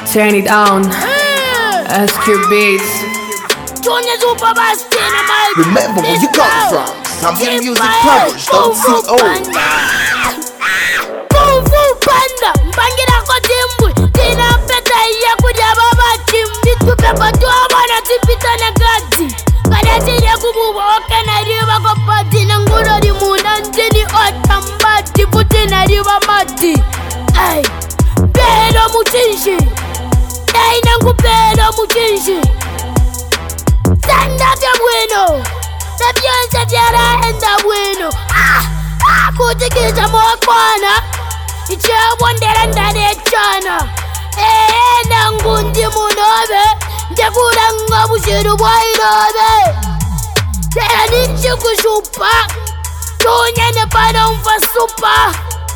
Turn it on. SQ Beats. Remember where you come from. Zambia Music Publish.co. Panda, mbangira kwa timbwi. Tina peta iya kuja baba timbi. Tupepo tuwa tipita na gazi. Kada tija kubuwa oke na riba kwa pati. Nanguro di muna njini otambati. Puti na riba mati. Ay, pedo muchinshi. Ay, nangu pedo muchinshi. Stand up ya bueno. Na Beyonce tiara enda bueno. Kutikisha mokwana. Iche wondera ndani chana. Nangundi munobe. Ndekuranga bushiru bwairobe. Tera nichi kushupa. Tunyene pana umfa supa.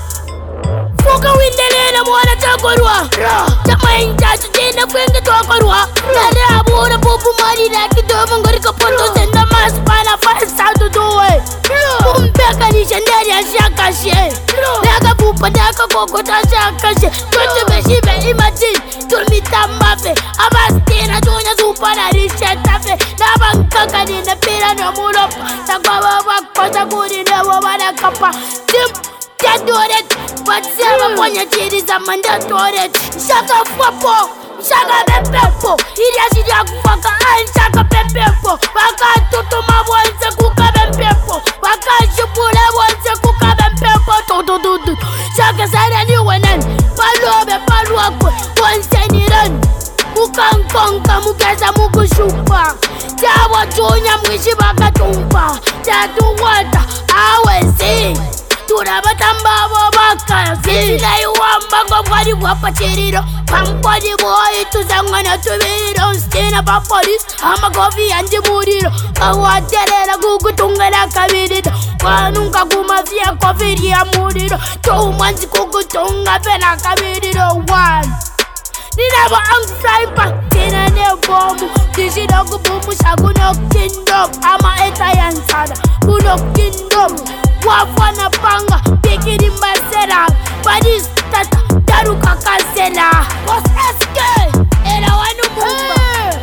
Fuka windelena mwana takorwa. Chama injachu jina kwenge tokorwa. Nare abura pupu marina kidomo ngorika poto senda maspana fast how to do it. Mumpeka ni shenderi ya shakashe. Naga pupa daka kokota shakashe. Toche beshibe imagine. Tulmita mafe. Abastina tunya supa na rishetafe. Nabankaka ni nepira na muropa. Nakawa wakota kuri na wabana kapa. Get do it, but Sarah Ponya did is a man that do it. Shaka Fapo, Shaka Pepepo, Ilias Faka and Shaka Pepepo. Waka Totoma wants a cook up and peppo. Waka Shupula wants a cook up and peppo. Toto, Shaka said a new one and Palobe Paluako, once any run. Mukan Konka Mukasa Mukushupa. Tawa Tonya Mwishibaka Tumpa. Tatu water, I will sing. Turabatamba wabaka Sina yuwamba kwa kwadi wapachiriro Pampadi boy tuzangana tubiro Stina papadi Hama kofi andi muriro Kawaterera kukutungana kabirito Wanunga kumafia kofiri ya muriro Tumanzi kukutunga pena kabiriro One Ninaba angsaipa Tina nebomu Tishiro kubumu shakuno kingdom Ama eta yansada Kuno kingdom Wafana panga, pikiri mbasera Badis tata, daruka kansela Boss SK, era wanu mumba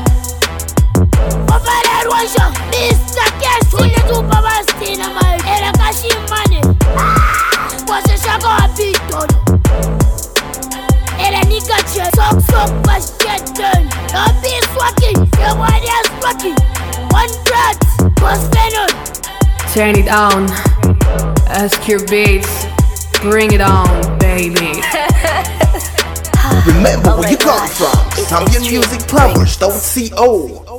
Ofere rwansha, Mr. Cash Tunye tupa bastina mai, era kashimane Wase shaka wapitono Era nikache, sok bashketen No peace walking, nobody else walking One threat, boss Venom Turn it on. SQ Beats. Bring it on, baby. Remember where you come from. Zambia Music Publish.co.